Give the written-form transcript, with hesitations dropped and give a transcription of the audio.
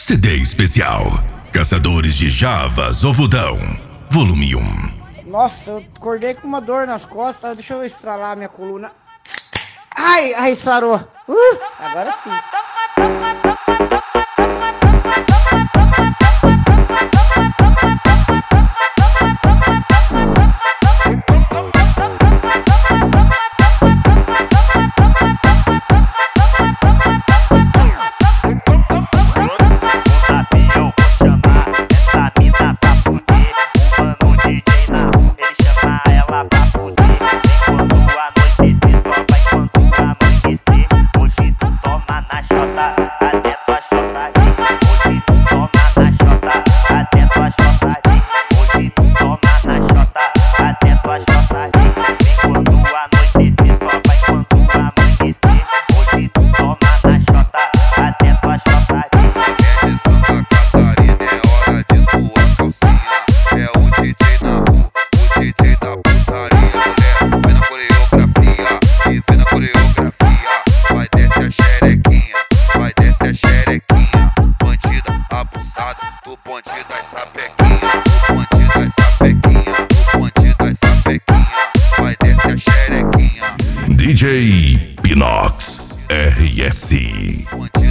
CD especial Caçadores de Javas Ovodão, volume 1. Nossa, eu acordei com uma dor nas costas. Deixa eu estralar a minha coluna. Ai, sarou. Agora sim. DJ Pinox RS.